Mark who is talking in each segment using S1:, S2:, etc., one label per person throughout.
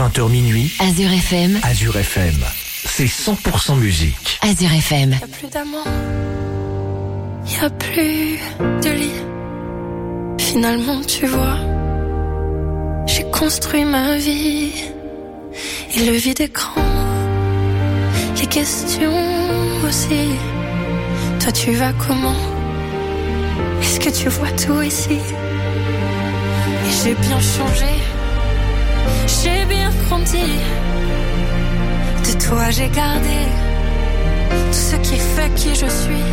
S1: 20h minuit.
S2: Azure FM.
S1: Azure FM. C'est 100% musique.
S2: Azure FM.
S3: Y'a plus d'amour. Y'a plus de lit. Finalement, tu vois, j'ai construit ma vie. Et le vide est grand. Les questions aussi. Toi, tu vas comment? Est-ce que tu vois tout ici? Et j'ai bien changé. J'ai bien grandi. De toi, j'ai gardé tout ce qui fait qui je suis.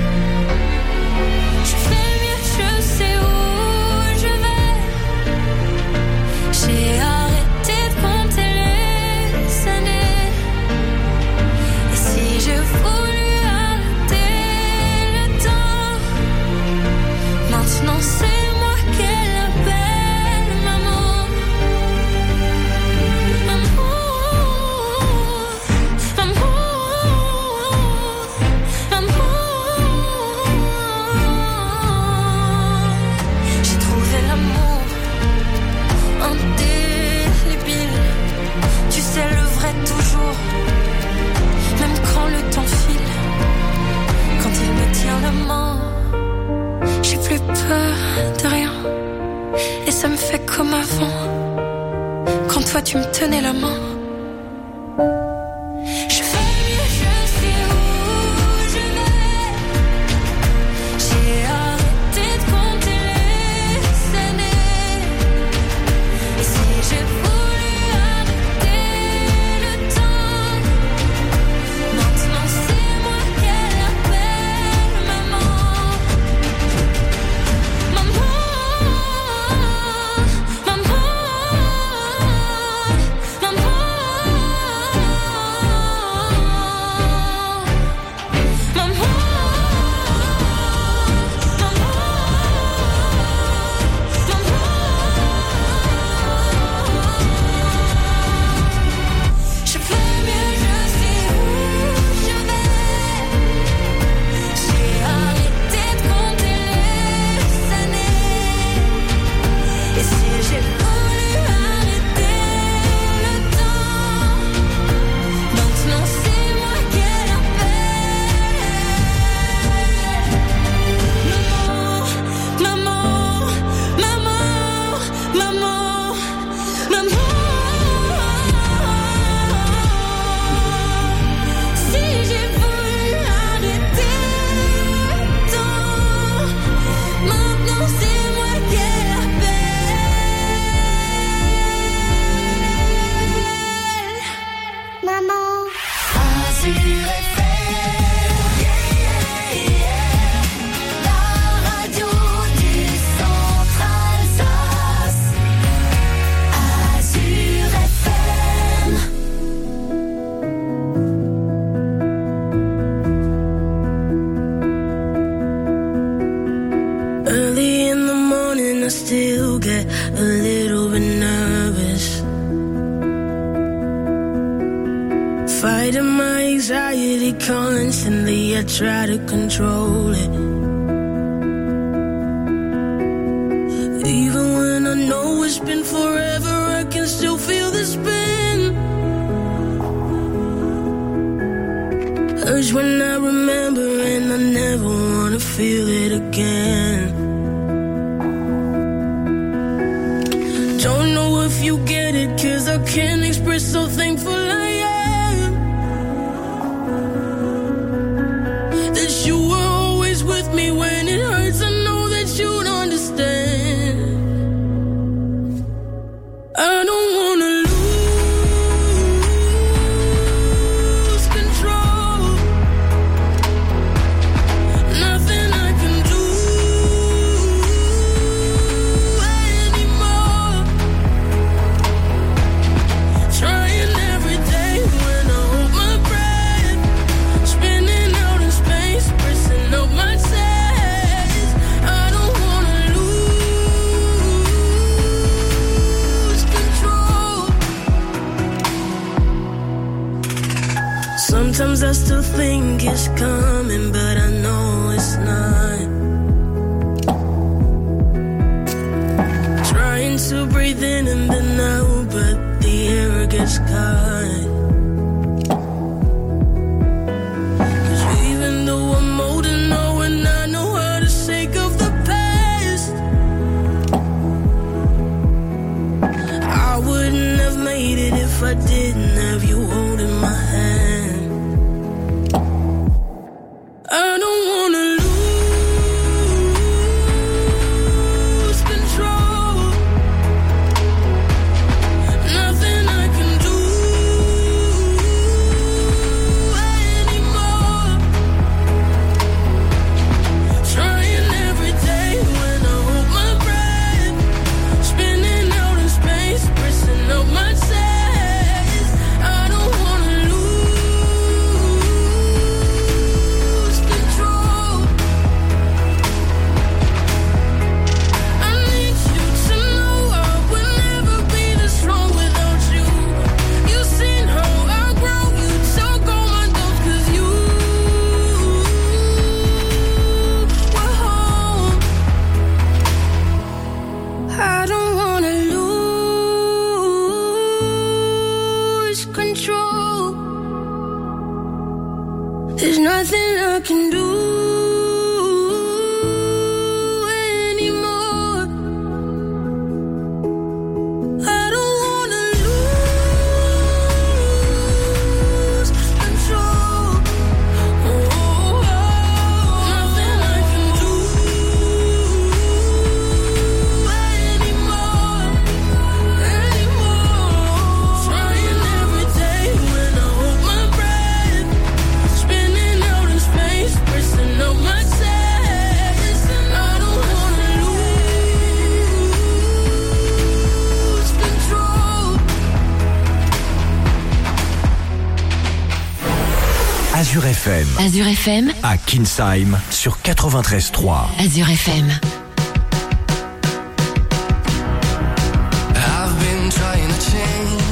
S3: Je fais mieux, je sais où je vais. J'ai arrêté de compter les années. Et si je voulais arrêter le temps, maintenant c'est moi qu'elle appelle maman. C'est le vrai toujours, même quand le temps file, quand il me tient la main, j'ai plus peur de rien, et ça me fait comme avant, quand toi tu me tenais la main. Je fais mieux, je sais où je vais, j'ai arrêté de compter les années, et si j'ai
S4: try to control it. Even when I know it's been forever, I can still feel the spin. Urge when I remember, and I never wanna feel it again. Don't know if you get it, 'cause I can't express so thankful I am. You were always with me when it hurts. I know that you'd understand. I don't wanna lose control. Nothing I can do anymore. Trying every day when I hold my breath, spinning out in space, pressing up my chest. I don't wanna lose control. Sometimes I still think it's coming, but I know it's not. Trying to breathe in and then out, but the air gets kind. 'Cause even though I'm old and know and I know how to shake off the past, I wouldn't have made it if I didn't have you holding my hand. I don't wanna lose control. Nothing I can do anymore. Trying every day when I hold my breath, spinning out in space, pressing up my chest. I don't wanna lose control. I need you to know I would never be this strong without you. You've seen how I grow, you took all my doubts 'cause you were home. I don't wanna lose control. There's nothing I can do anymore. I don't wanna lose control. Nothing I can do anymore. Trying every day when I hold my breath, spinning out in space, pressing up my chest. I don't wanna lose control.
S1: Azure FM
S2: Azure FM,
S1: à Kinsheim sur 93.3.
S2: Azure FM.
S5: I've been trying to change,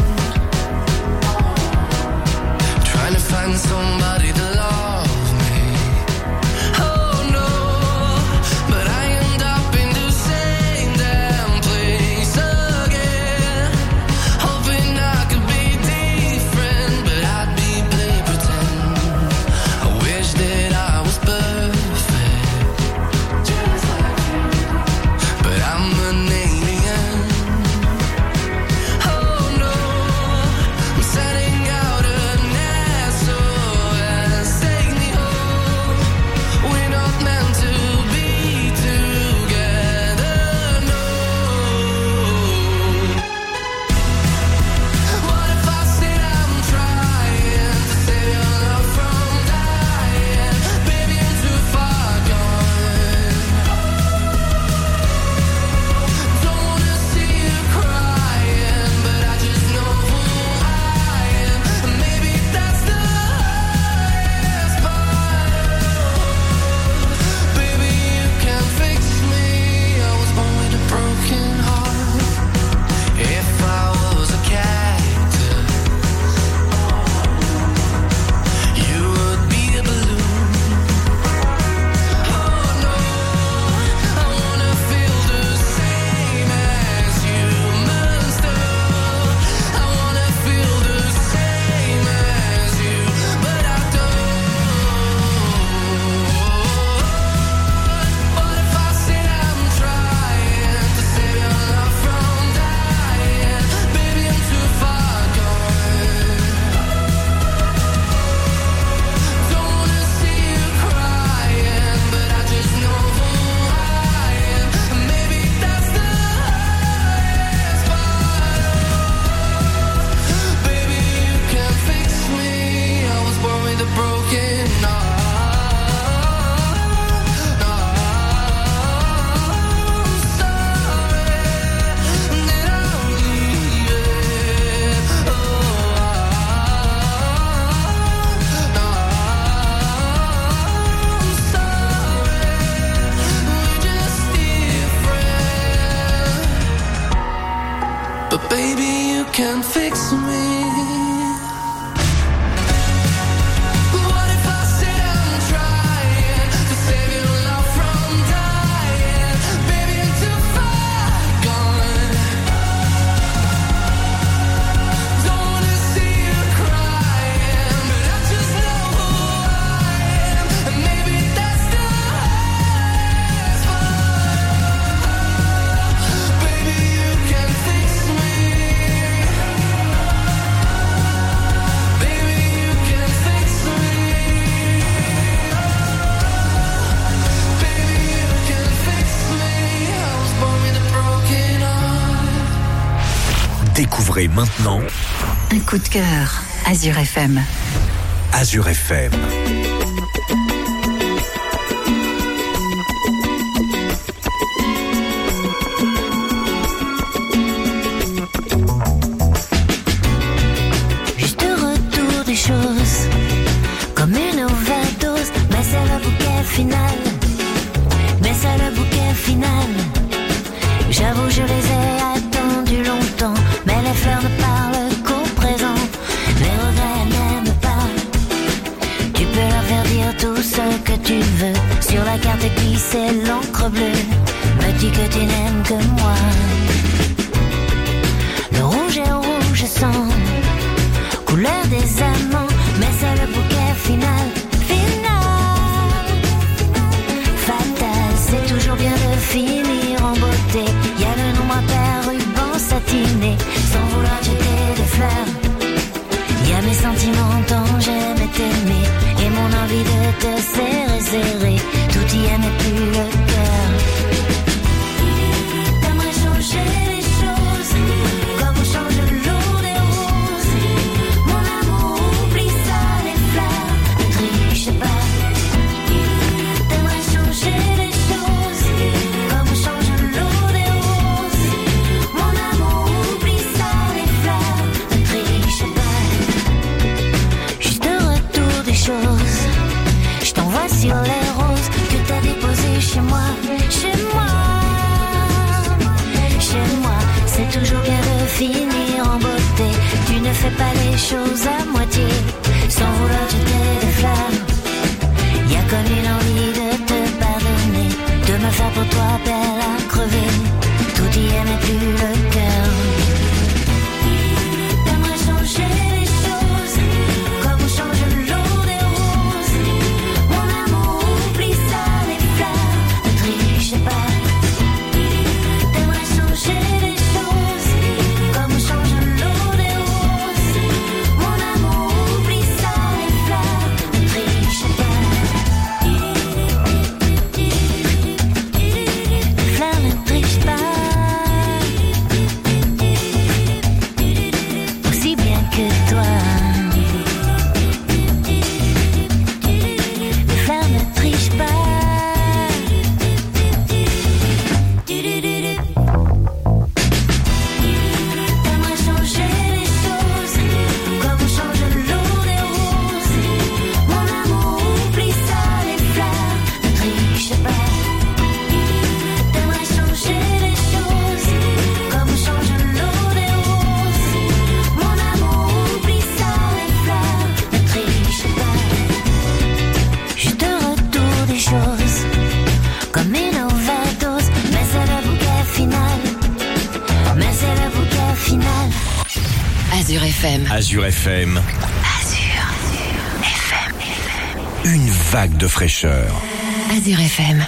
S5: trying to find somebody to love me. Oh no, but I end up in the same damn place again. Hoping I could be different, but I'd be play pretend. I wish that I was perfect, just like you. But I'm an alien. Oh no, I'm setting out an SOS. Take me home. We're not meant to be together, no. What if I said I'm trying to save your love from dying? Baby, I'm too far gone. Don't wanna see you crying, but I just know who I am. Maybe that's the hardest part. Baby, you can fix me. I was born with a broken heart. If I was a cactus, you would be a balloon. Oh no, I wanna feel the same as you, monster. I wanna feel the same as you, but I don't. What if I said I'm trying to save your love from dying? Baby, I'm too far gone. Don't wanna see you crying, but I just know who I am. Maybe that's the hardest part. Baby, you can fix me. I was born with a broken heart. I'm sorry that I'm leaving. Oh, I'm sorry. We're just different. But baby, you can fix me. What if I said I'm trying to save your love from dying? Baby, I'm too far gone.
S1: Découvrez maintenant
S2: un coup de cœur, Azure FM.
S1: Azure FM.
S6: Juste retour des choses, comme une overdose, mais c'est le bouquet final. Mais c'est le bouquet final. J'avoue, je les ai attendus longtemps, mais les fleurs ne parlent qu'au présent. Les regrets n'aiment pas. Tu peux leur faire dire tout ce que tu veux. Sur la carte glissée l'encre bleue, me dis que tu n'aimes que moi. Le rouge est rouge sang, couleur des amants, mais c'est le bouquet final. Fatal, c'est toujours bien de finir en beauté. Y a le nombre impair, ruban satiné, sans vouloir jeter des fleurs. Y a mes sentiments tant j'aimais t'aimer, et mon envie de te serrer, serrer. Tout y est mais plus le cœur. T'aimerais changer les choses, comme on change l'eau des roses. Mon amour, oublie ça, les fleurs, ne triche pas. T'aimerais changer les choses, comme on change l'eau des roses. Mon amour, oublie ça, les fleurs, ne triche pas. Juste retour des choses, je t'envoie sur les roses que t'as déposées chez moi. Chez moi, chez moi, c'est toujours bien de finir en beauté. Tu ne fais pas les choses à moitié, sans vouloir jeter des fleurs. Y a comme une envie de te pardonner, de me faire pour toi belle à crever. Tout y est mais plus le cœur. T'aimerais changer les choses, comme on change l'eau des roses. Mon amour, oublie ça, les fleurs, ne triche pas. T'aimerais changer les choses, comme on change l'eau des roses. Mon amour, oublie ça, les fleurs, ne triche pas. Les fleurs ne trichent pas, aussi bien que toi. Les fleurs ne trichent pas. T'aimerais changer les choses, comme on change l'eau des roses. Mon amour, oublie ça, les fleurs, ne triche pas. T'aimerais changer les choses, comme on change l'eau des roses. Mon amour, oublie ça, les fleurs, ne triche pas. Juste retour des choses, comme une overdose, mais c'est le bouquet final. Mais c'est le bouquet final.
S2: Azure FM.
S1: Azure FM.
S2: Azure FM.
S1: Une vague de fraîcheur.
S2: Azure FM.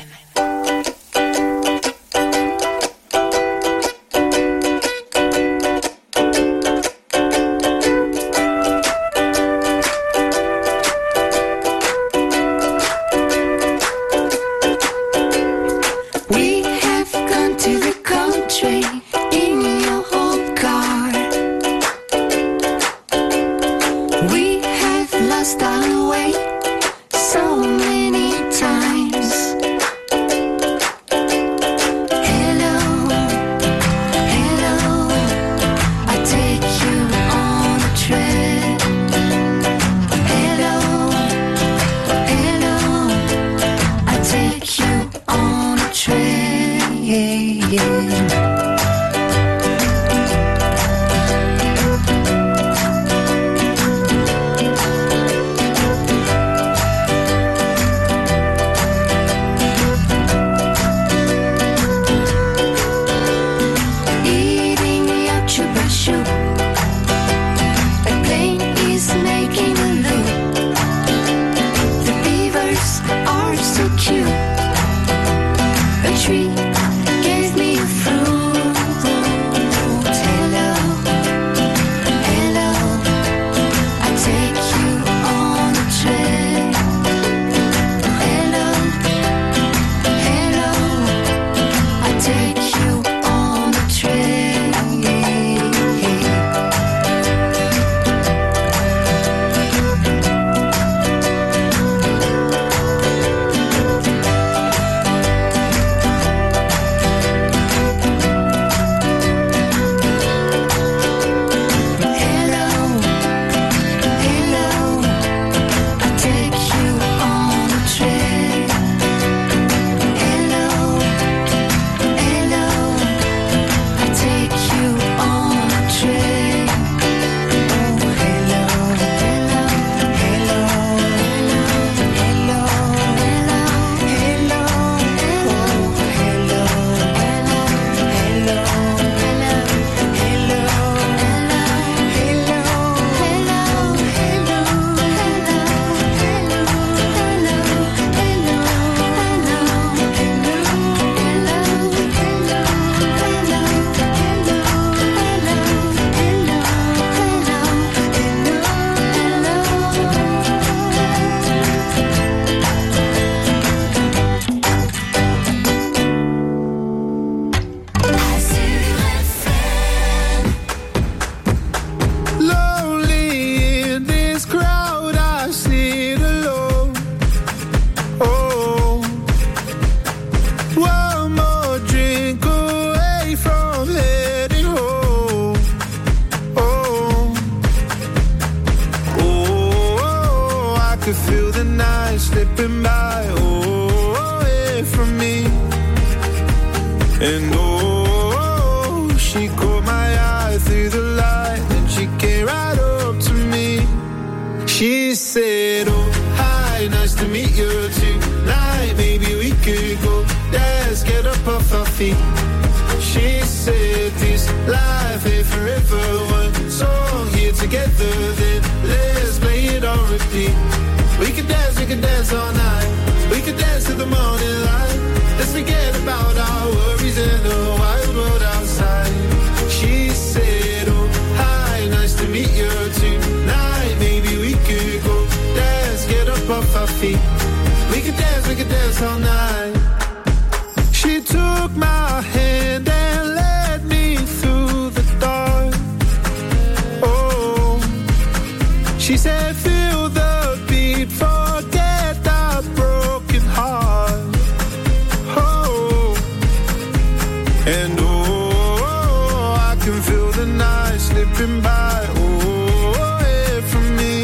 S6: We have gone to the country in your old car. We have lost our way so many times. Hello, hello, I take you on a trip. Hello, hello, I take you on a trip. Eating your chubashu, a plane is making a loop. The beavers are so cute. A tree gave me a fruit.
S7: And oh, she caught my eye through the light, and she came right up to me. She said, oh, hi, nice to meet you tonight. Maybe we could go dance, get up off our feet. She said, this life ain't forever. One song here together, then let's play it on repeat. We could dance all night. We could dance to the morning light. Let's forget about our worries in the wild world outside. She said, oh, hi, nice to meet you tonight. Maybe we could go dance, get up off our feet. We could dance all night. She took my hand and led me through the dark. Oh, she said, feel the beat, forget that broken heart. Oh, and oh, I can feel the night slipping by. Oh, away from me.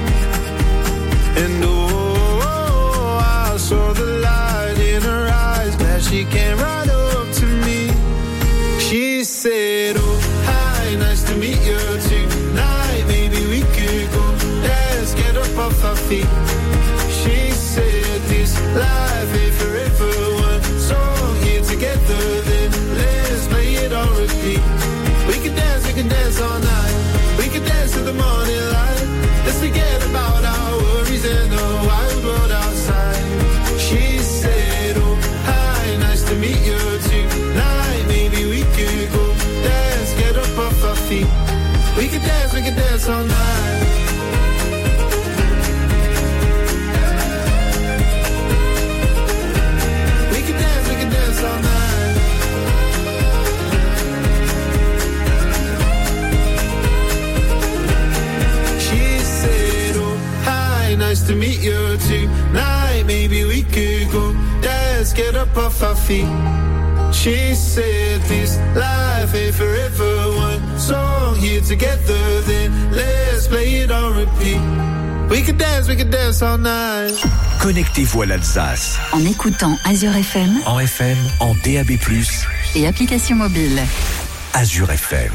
S7: And oh, I saw the light in her eyes. Glad she came right up to me. She said, oh, hi, nice to meet you tonight. Maybe we could go dance, get up off our feet. She said, this life ain't forever. One song here together, then let's play it on repeat. We can dance all night. We can dance to the morning light. Let's forget about our worries and the wild world outside. She said, oh, hi, nice to meet you tonight. Maybe we could go dance, get up off our feet. We can dance all night. We can dance all night. She said, oh, hi, nice to meet you tonight. Maybe we could go dance, get up off our feet. She said, this life ain't forever. One song here together, then let's play it on repeat. We can dance all night.
S1: Connectez-vous à l'Alsace.
S2: En écoutant Azure FM
S1: En FM, en DAB+,
S2: et application mobile.
S1: Azure FM.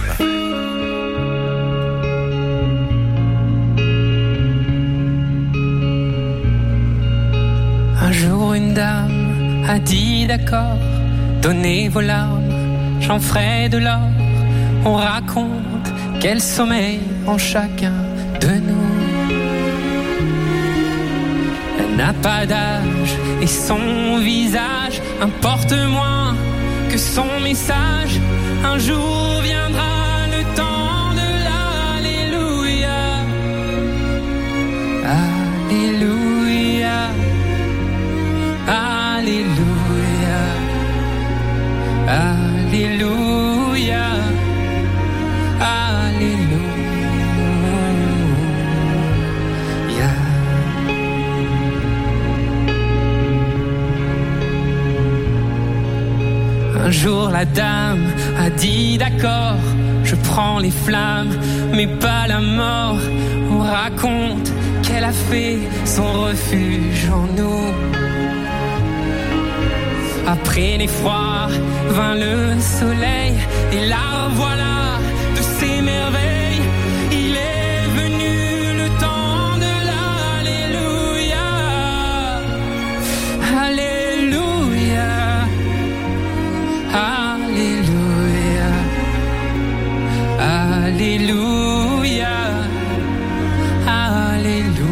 S8: Un jour une dame a dit d'accord, donnez vos larmes, j'en ferai de l'or. On raconte quel sommeil en chacun de nous. Elle n'a pas d'âge et son visage importe moins que son message. Un jour viendra le temps de l'Alléluia. Alléluia. Alléluia. Alléluia. Alléluia. Un jour la dame a dit d'accord, je prends les flammes, mais pas la mort. On raconte qu'elle a fait son refuge en nous. Après l'effroi vint le soleil, et la voilà de ses merveilles. Il est venu le temps de l'Alléluia. Alléluia. Alléluia. Alléluia. Alléluia.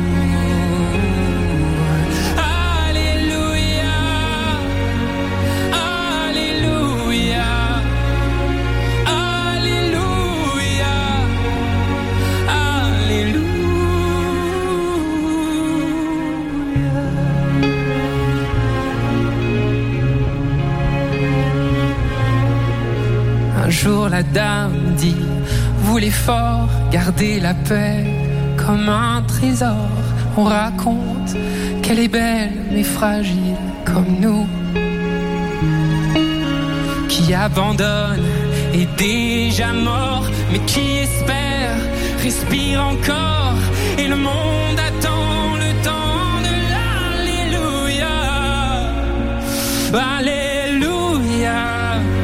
S8: Un jour la dame dit, vous les forts, gardez la paix comme un trésor. On raconte qu'elle est belle mais fragile comme nous. Qui abandonne est déjà mort, mais qui espère respire encore. Et le monde attend le temps de l'Alléluia. Alléluia.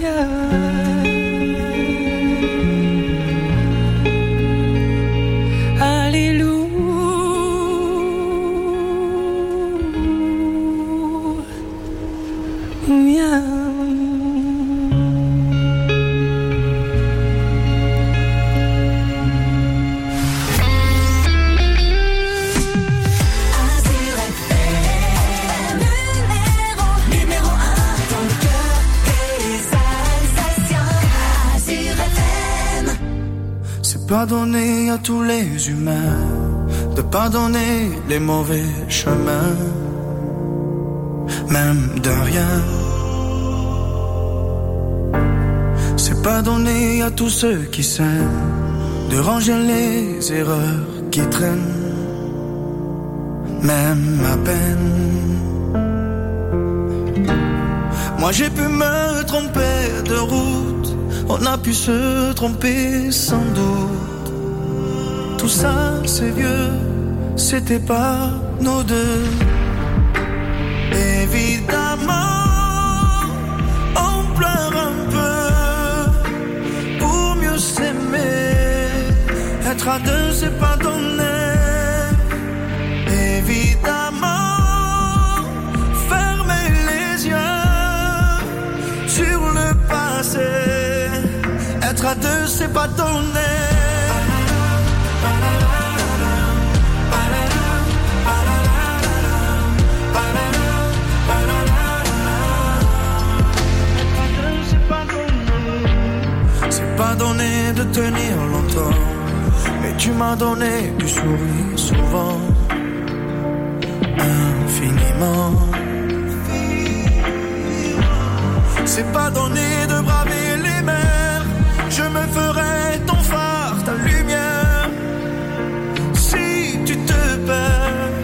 S9: Pardonner à tous les humains, de pardonner les mauvais chemins, même de rien. C'est pardonner à tous ceux qui s'aiment, de ranger les erreurs qui traînent, même à peine. Moi j'ai pu me tromper de route, on a pu se tromper sans doute. Tout ça c'est vieux, c'était pas nous deux. Évidemment, on pleure un peu pour mieux s'aimer. Être à deux c'est pardonner. Évidemment, fermer les yeux sur le passé. Être à deux c'est pardonner. Pas donné de tenir longtemps, mais tu m'as donné du sourire souvent, infiniment. C'est pas donné de braver les mers, je me ferai ton phare, ta lumière, si tu te perds.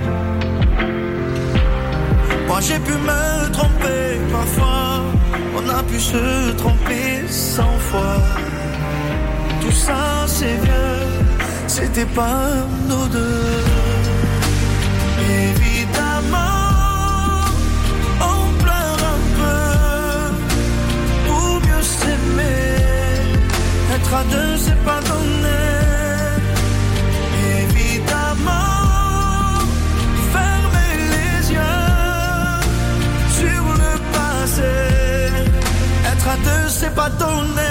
S9: Moi j'ai pu me tromper parfois, on a pu se tromper 100 fois. Tout ça c'est vieux, c'était pas nous deux. Évidemment, on pleure un peu pour mieux s'aimer. Être à deux c'est pardonner. Évidemment, fermer les yeux sur le passé. Être à deux c'est pas donner.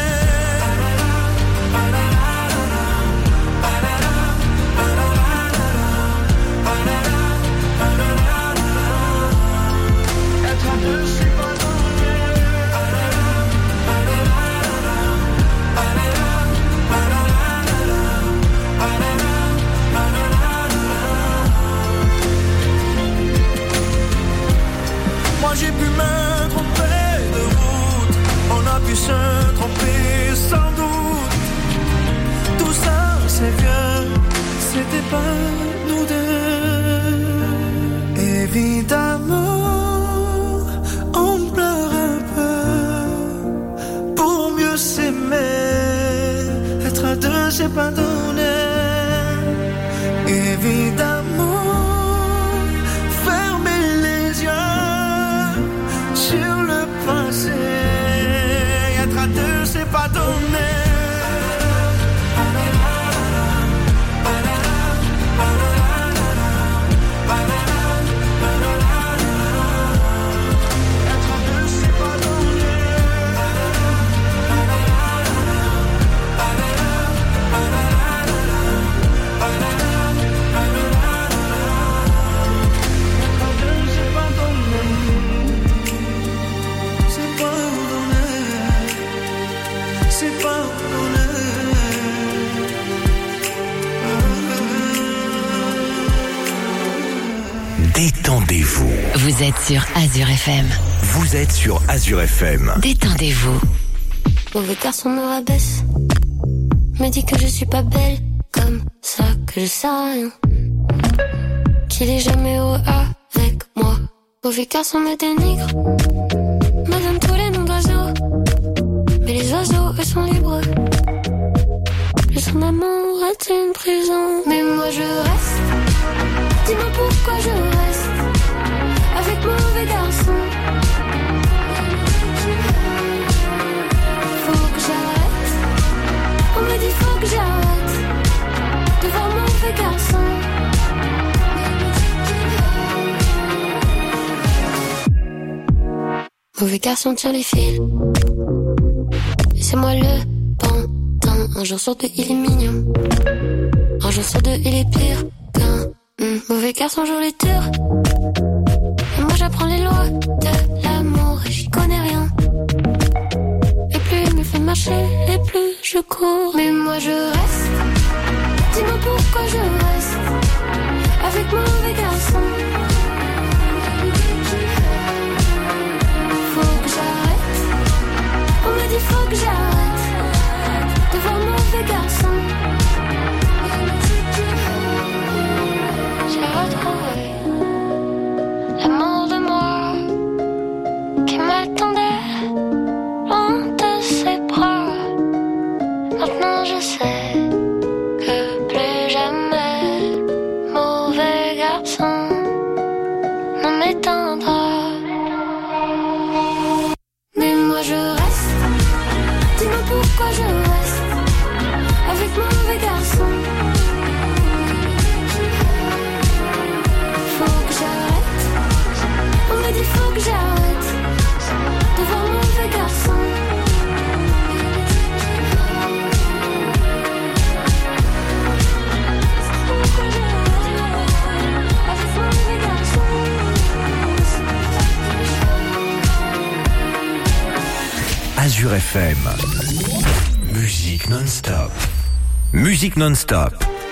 S9: Être à deux c'est pas donner. Moi j'ai pu me tromper de route, on a pu se tromper sans doute. Tout ça c'est vieux, c'était pas nous deux. Évidemment, on pleure un peu pour mieux s'aimer. Être à deux c'est pas donné. Évidemment, fermer les yeux sur le passé. Être à deux c'est pas donné.
S1: Détendez-vous.
S10: Vous êtes sur Azure FM.
S1: Vous êtes sur Azure FM.
S10: Détendez-vous.
S3: Mauvais garçon me rabaisse, me dit que je suis pas belle, comme ça que je sais rien, qu'il est jamais heureux avec moi. Mauvais garçon me dénigre, me donne tous les noms d'oiseaux, mais les oiseaux eux sont libres. Le son d'amour est une prison, mais moi je reste. Dis-moi pourquoi je reste avec mauvais garçon.
S6: que j'arrête de voir mauvais garçon. Mauvais garçon tire les fils. Et c'est moi le pantin. Un jour sur deux il est mignon. Un jour sur deux il est pire qu'un mauvais garçon joue les tours. Et moi j'apprends les lois de l'amour et j'y connais rien. Et plus il me fait marcher et plus je cours. Mais moi je reste. Dis-moi pourquoi je reste avec mon mauvais garçon. Faut que j'arrête. On me dit faut que j'arrête de voir mon mauvais garçon. J'ai retrouvé l'amour de moi qui m'attendait loin de ses bras. Maintenant je sais que plus jamais mauvais garçon ne m'éteindra. Mais moi je reste. Dis-moi pourquoi je reste avec mon mauvais garçon. Faut que j'arrête. On me dit faut que j'arrête de voir mon mauvais garçon.
S1: Azure FM. Musique non-stop. Musique non-stop.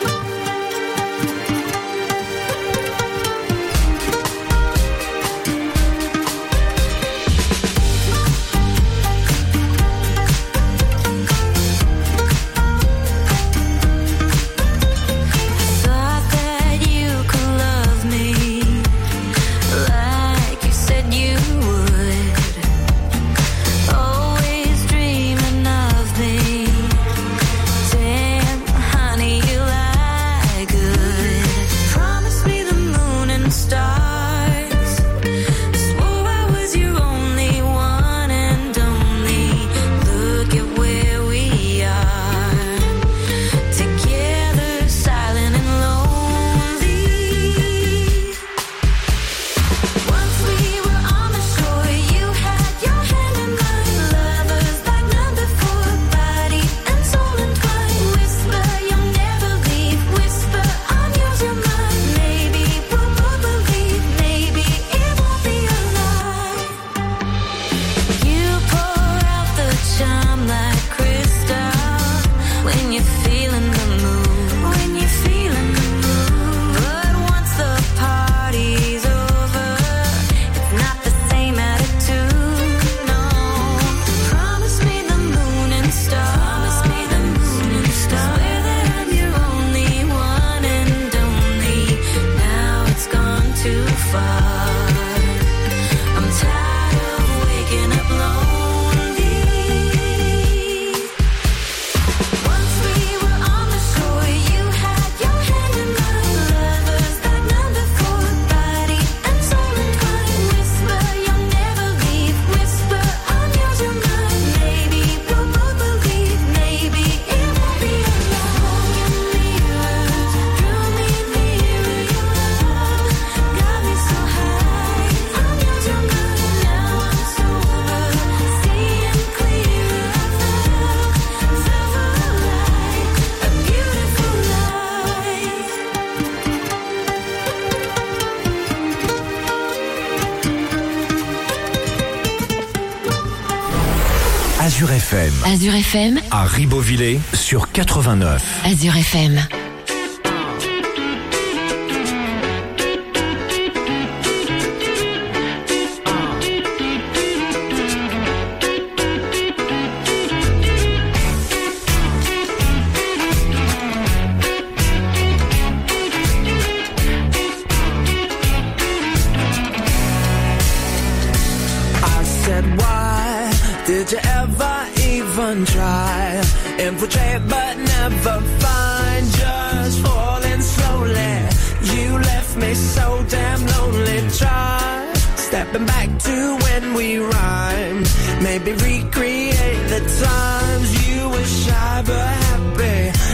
S1: Azure FM.
S10: Azure FM.
S1: À Ribeauvillé sur 89.
S10: Azure FM.
S9: Infiltrate but never find, just falling slowly. You left me so damn lonely. Try stepping back to when we rhymed. Maybe recreate the times you were shy but happy.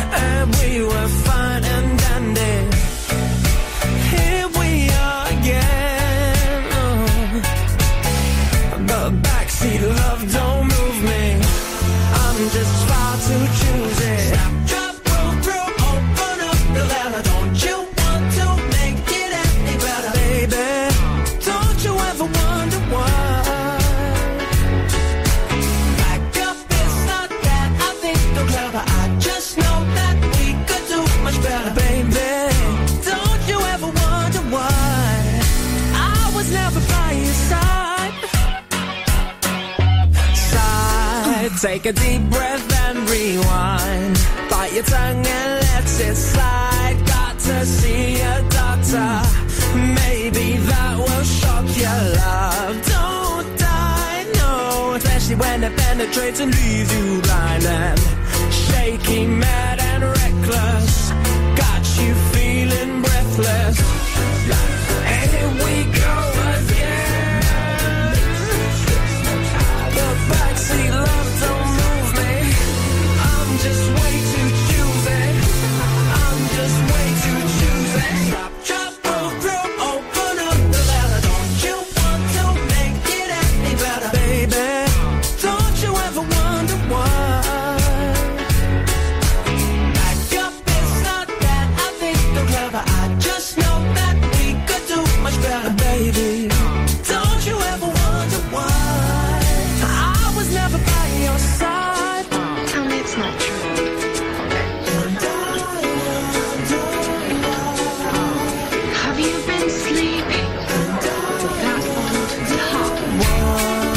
S9: just far too choosy. Stop, drop, roll through, open up the letter. Don't you want to make it any better, baby? Don't you ever wonder why? Back up, it's not that I think you're clever. I just know that we could do much better, baby. Don't you ever wonder why I was never by your side? Take a deep breath and rewind. Bite your tongue and let it slide. Got to see a doctor. Maybe that will shock your love. Don't die, no. Especially when it penetrates and leaves you blind and shaky, mad and reckless. Got you feeling breathless. And here we go again. The backseat love don't move me. I'm just way too choosy. I'm just way too choosy. Stop, drop, roll through, open up the letter. Don't you want to make it any better, baby? Don't you ever wonder why? Back up, it's not that I think you're clever. I just know that we could do much better, baby. Don't you ever wonder why? I was never by your side.
S3: Tell me it's not true. Have you been sleeping? That old top.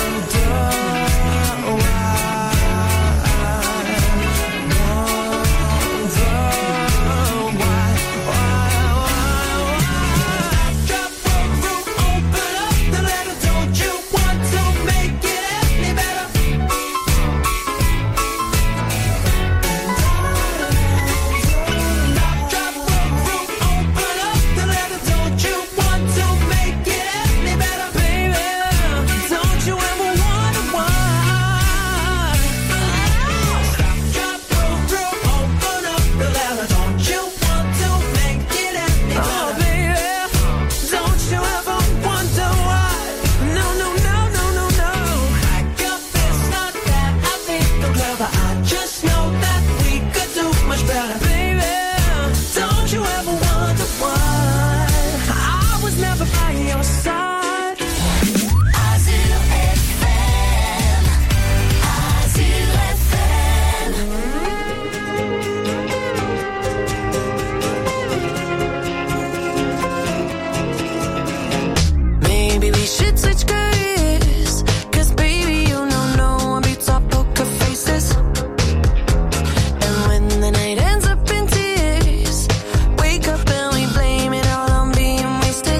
S9: Drop, roll through, open up the letter. Don't you want to make it any better? Drop, roll through, open up the letter. Don't you want to make it any better, baby? Don't you ever wonder why? Stop, drop, roll through, open up the letter. Don't you want to make it any better? Oh, baby, don't you ever wonder why? No, no, no, no, no, no. Back up, it's not that I think you're clever. I just know that we could do much better, baby. Don't you ever wonder why? I was never by your side. Azure FM, Azure FM. Maybe we should switch careers. 'Cause baby, you know no one beats our poker faces. And when the night ends up in tears, wake up and we blame it all on being wasted.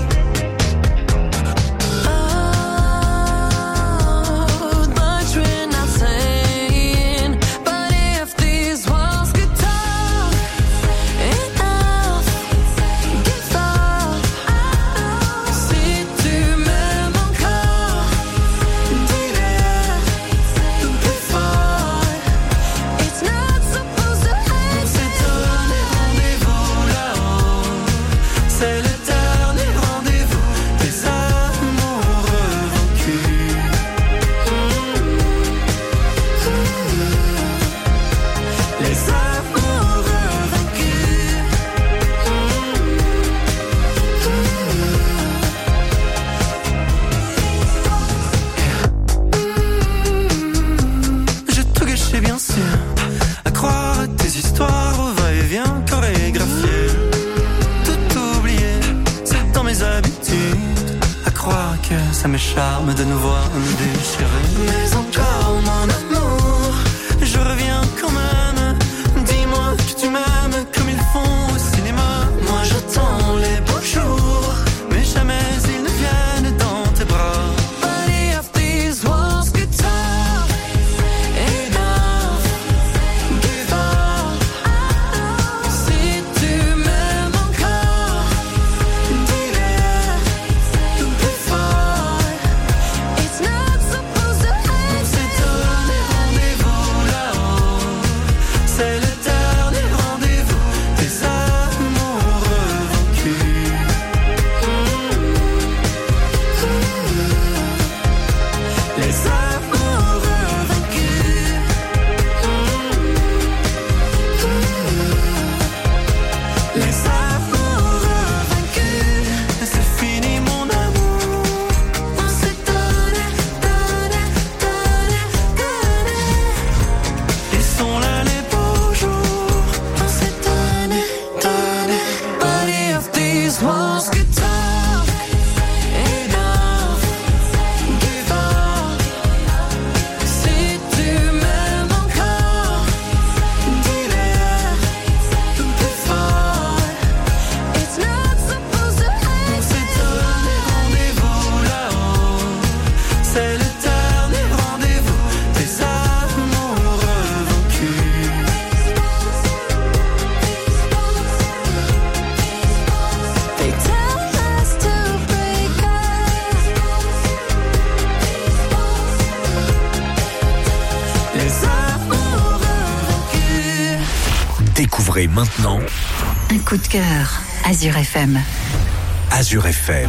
S9: Oh, much we're not saying. But if these walls could talk, enough, give up. Si tu m'aimes encore, dis-le plus fort. It's not supposed to end. On s'est donné rendez-vous là-haut. C'est le dernier rendez-vous des amoureux vaincus. Les amoureux vaincus. J'ai tout gâché bien sûr, à croire à tes histoires au va-et-vient chorégraphiées. Tout oublié, c'est dans mes habitudes, à croire que ça m'écharme de nous voir nous déchirer. Mais encore mon amour, je reviens quand même. Dis-moi que tu m'aimes comme ils font au cinéma. Moi j'attends les beaux jours, mais jamais ils ne viennent dans tes bras. But if these walls could talk, enough, give up. Si tu m'aimes encore, dis-le plus fort. It's not supposed
S1: Découvrez maintenant
S2: Un coup de cœur, Azure FM.
S1: Azure FM.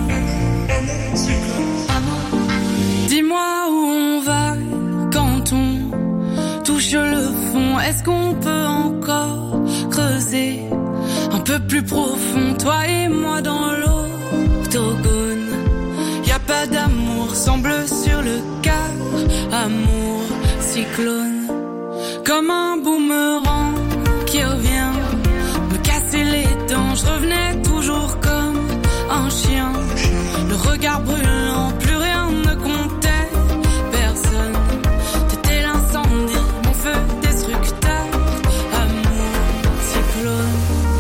S11: Dis-moi où on va quand on touche le fond. Est-ce qu'on peut encore creuser un peu plus profond, toi et moi dans l'octogone? Y a pas d'amour, semble sur le cœur. Amour, cyclone, comme un boomerang qui revient me casser les dents. Je revenais toujours comme un chien, le regard brûlant, plus rien ne comptait, personne. T'étais l'incendie, mon feu destructeur. Amour, cyclone.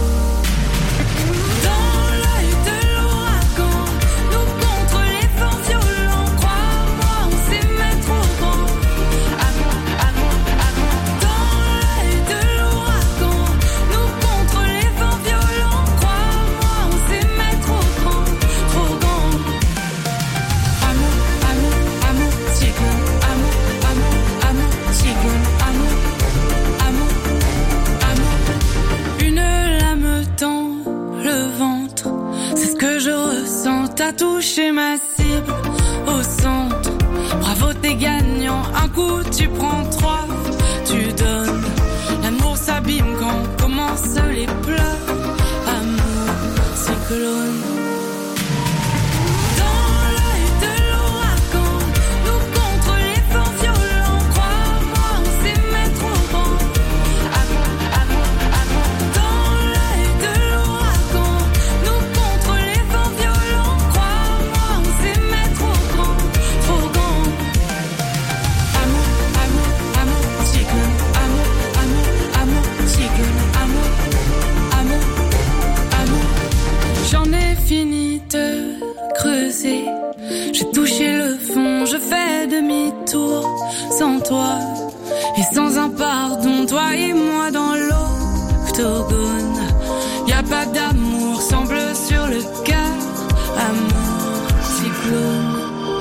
S11: Dans l'œil de l'ouragan, nous contre les vents violents. Crois-moi, on s'aimait trop grand. Amour, amour, amour. Dans l'œil de l'ouragan, nous contre les vents violents. Crois-moi, on s'aimait trop grand, trop grand. Amour, amour, amour, cyclone. Amour, amour, amour, cyclone. Amour, amour, amour. Une lame dans le ventre, c'est ce que je ressens. T'as touché ma cible au centre. Bravo, t'es gagnant. Un coup, tu prends 3, tu donnes. L'amour s'abîme quand commencent les pleurs. Amour, cyclone. Dans l'œil de l'ouragan, nous contre les vents violents. Crois-moi, on s'aimait trop grand. Amour, amour, amour. Dans l'œil de l'ouragan, nous contre les vents violents. Crois-moi, on s'aimait trop grand, trop grand. Amour, amour, amour, cyclone. Amour, amour, amour, cyclone. Amour, amour, amour. J'en ai fini de creuser. J'ai touché le fond, je fais demi-tour sans toi et sans un pardon. Toi et moi dans l'octogone. Y a pas d'amour, semble sur le cœur. Amour, cyclone.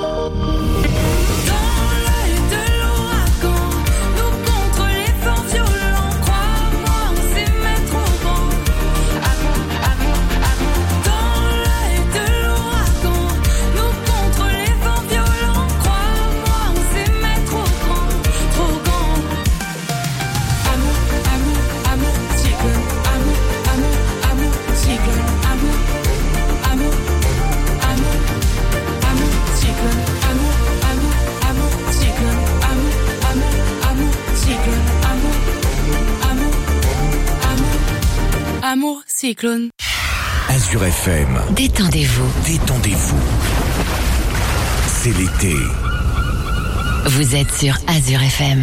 S11: Dans l'œil de l'ouragan, nous contre les vents violents. Crois-moi, on s'aimait trop grand. Amour, amour, amour. Dans l'œil de l'ouragan, nous contre les vents violents. Crois-moi, on s'aimait trop grand, trop grand. Amour, amour, amour, cyclone. Amour, amour, amour, cyclone. Amour, amour, amour, amour, cyclone. Amour, amour, amour, cyclone. Amour, amour, amour, cyclone. Amour, amour, amour, amour, cyclone.
S1: Azure FM.
S10: Détendez-vous.
S1: Détendez-vous. C'est l'été.
S10: Vous êtes sur Azure FM.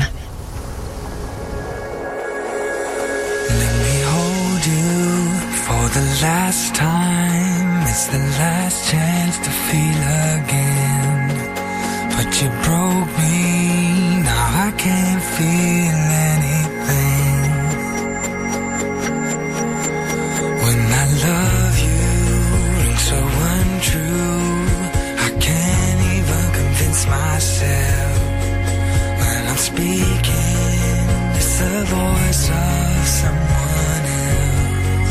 S9: Let me hold you for the last time. It's the last chance to feel again. But you broke me, now I can't feel anything. When I love you, rings so untrue. I can't even convince myself. When I'm speaking, it's the voice of someone else.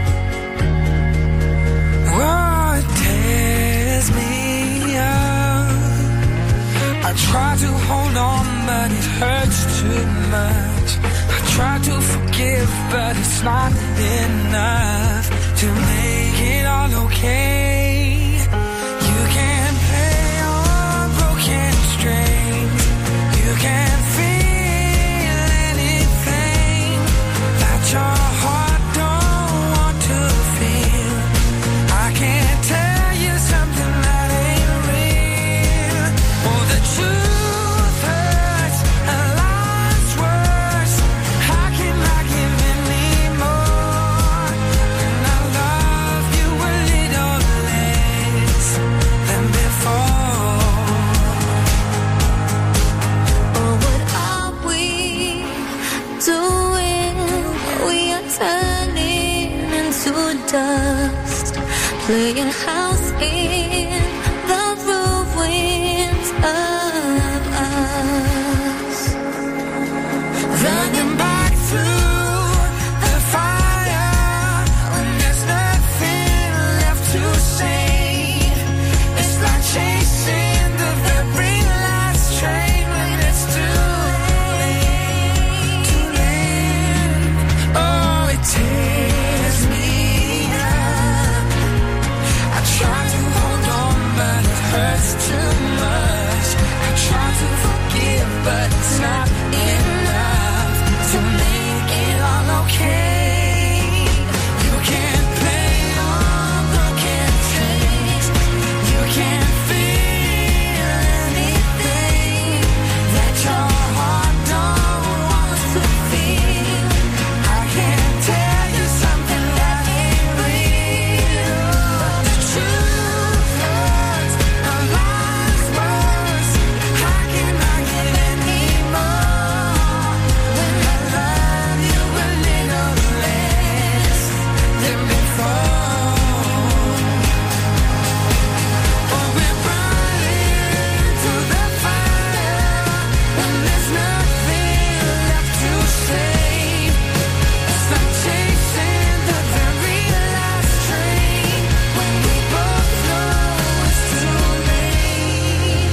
S9: Oh, it tears me up. I try to hold on, but it hurts too much. I try to forgive, but it's not enough to make it all okay. You can't play on broken strings. You can't feel anything that your heart don't want to feel. I can't tell you something that ain't real. Oh, the truth hurts and life's worse. How can I give anymore? And I love you a little less than before.
S6: Oh, what are we doing? We are turning into dust, playing house in the ruins of us.
S9: Running back through
S11: enough to make it all okay. You can't play on broken strings. You can't feel anything that your heart don't want to feel. I can't tell you something that ain't real. But the truth hurts, the lies worse. How can I give any more when I love you a little less than before? Oh, we're running to the fire when there's nothing left to save. It's like chasing the very last train when we both know it's too late.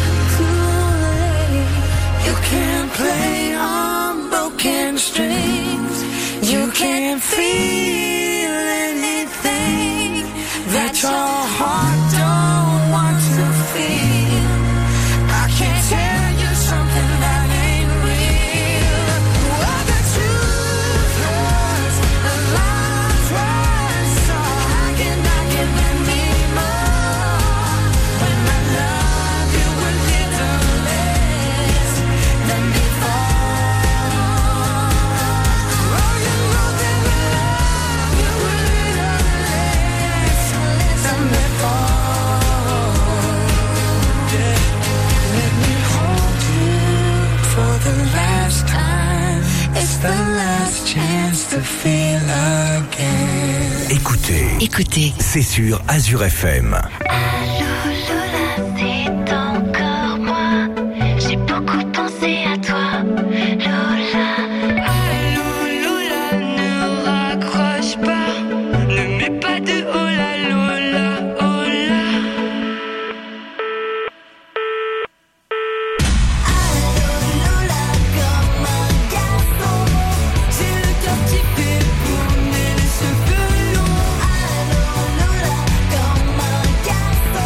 S11: You can't play on broken strings. You can't feel anything that your heart don't want to feel. I can't tell you something that ain't real. Oh, the truth hurts, the lies worse. So how can I give any more when I love you a little less than before? Oh, you know that I love you a little less than before. Yeah. Let me hold you for the last time. It's the last chance to feel again.
S1: Écoutez, c'est sur Azure FM.
S6: Allô Lola, c'est encore moi. J'ai beaucoup pensé à toi, Lola.
S11: Allô Lola, ne raccroche pas. Ne mets pas de oh là Lola, oh là.
S6: Allô Lola, comme un garçon.
S11: J'ai le cœur qui fait boum et les cheveux longs.
S6: Allô Lola, comme un garçon.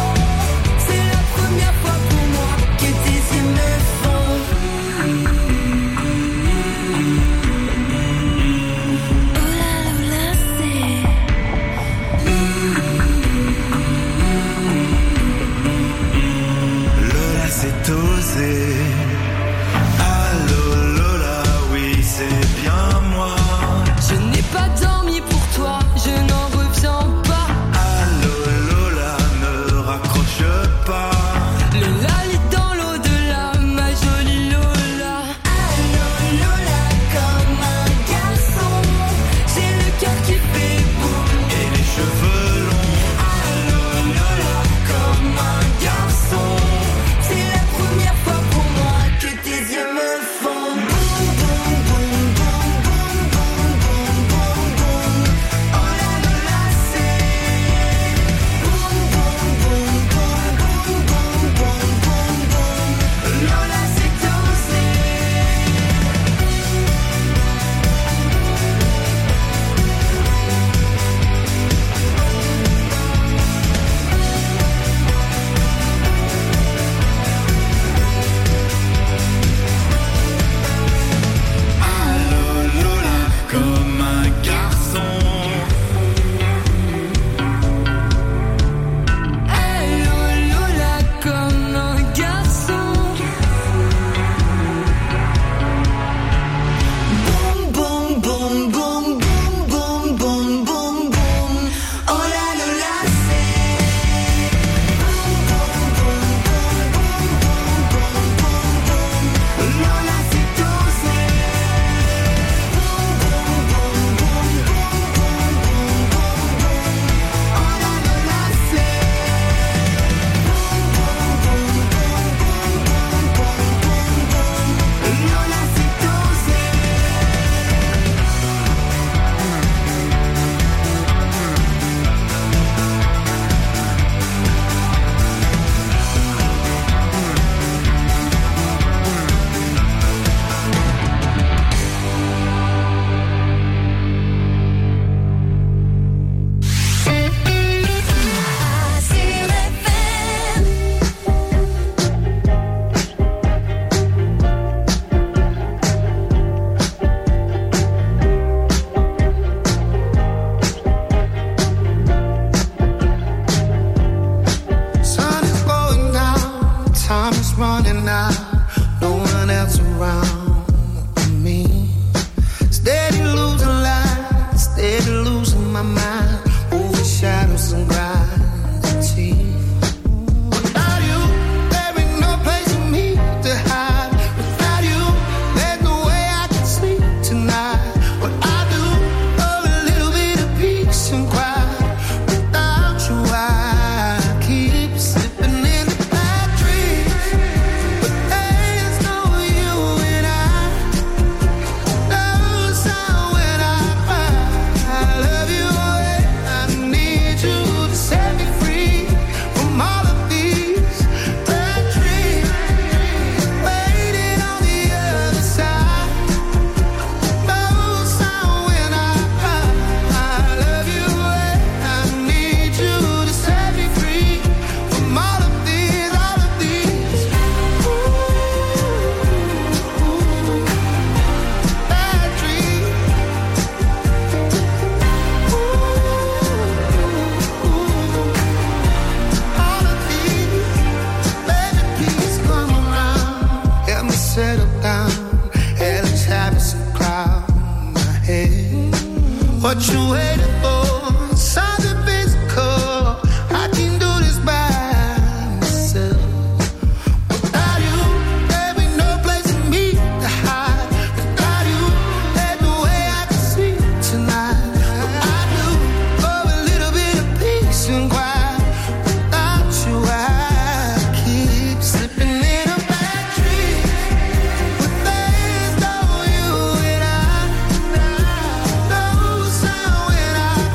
S7: What you waiting for? Something physical. I can do this by myself. Without you, there be no place for me to hide. Without you, there's no way I can sleep tonight. But I do for a little bit of peace and quiet. Without you, I keep slipping in a bad dream. But there's no you and I. No sound when I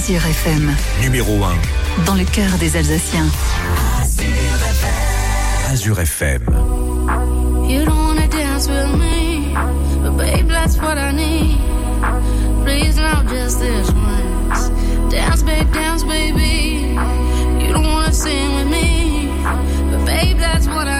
S2: Azure FM.
S1: Numéro 1.
S2: Dans le cœur des Alsaciens.
S1: Azure FM.
S3: You don't wanna dance with me, but babe, that's what I need. Please, now just this once. Dance, baby. You don't wanna sing with me, but babe, that's what I